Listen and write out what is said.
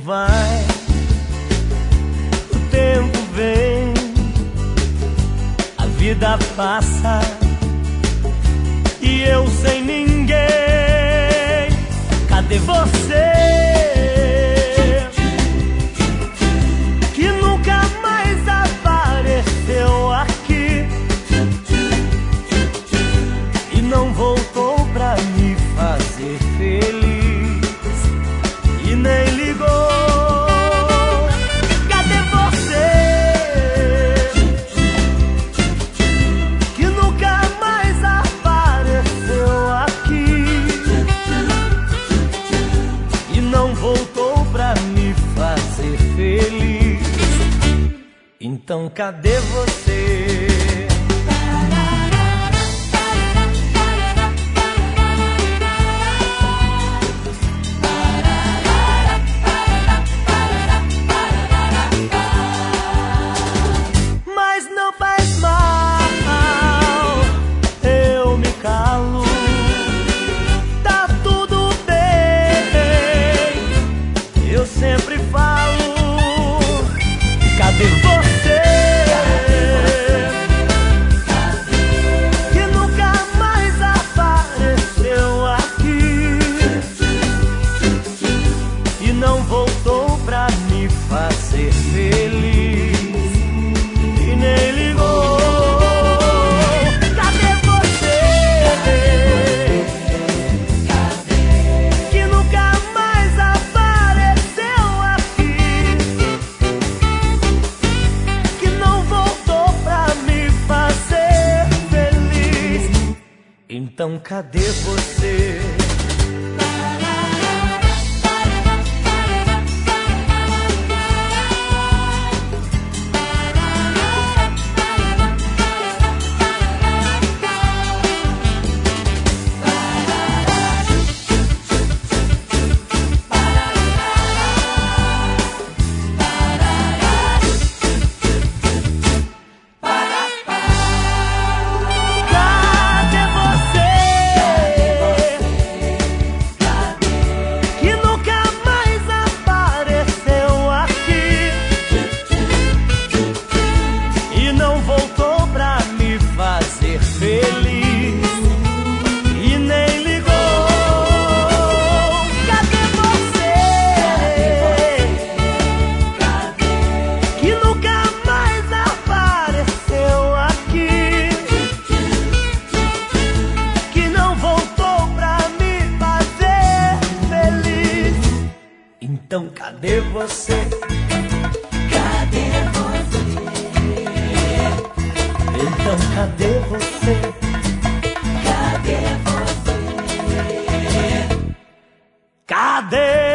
vai, o tempo vem, a vida passa e eu sem ninguém. Cadê você? Que nunca mais apareceu aqui e não voltou pra me fazer feliz e nem ligou. Cadê você? Que nunca mais apareceu aqui e não voltou pra me fazer feliz. Então cadê você? Cadê você? Que nunca mais apareceu aqui e não voltou pra me fazer feliz e nem ligou. Cadê você? Que nunca mais apareceu aqui, então cadê você? Então cadê você? Cadê você? Então cadê você? Cadê você? Cadê?